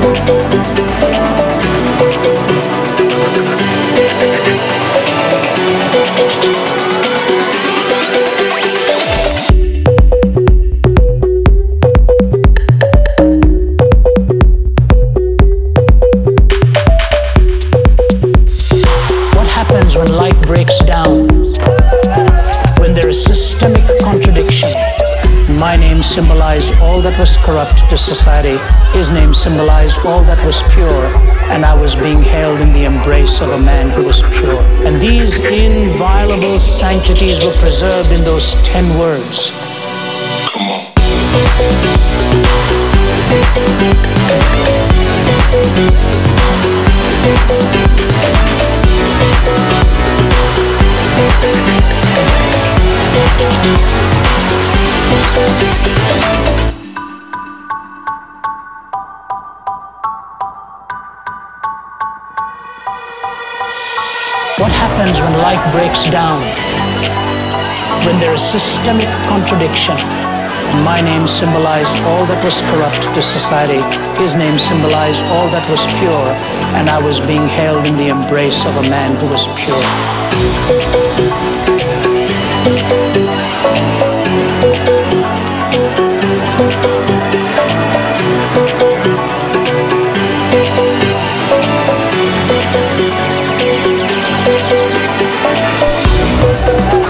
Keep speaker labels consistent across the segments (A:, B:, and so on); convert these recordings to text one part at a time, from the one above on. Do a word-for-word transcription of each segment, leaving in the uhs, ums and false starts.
A: When life breaks down, when there is systemic contradiction. My name symbolized all that was corrupt to society. His name symbolized all that was pure, and I was being held in the embrace of a man who was pure. And these inviolable sanctities were preserved in those ten words. Come on. What happens when life breaks down? When there is systemic contradiction. My name symbolized all that was corrupt to society. His name symbolized all that was pure, and I was being held in the embrace of a man who was pure.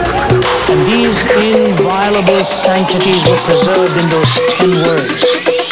A: Inviolable sanctities were preserved in those ten words.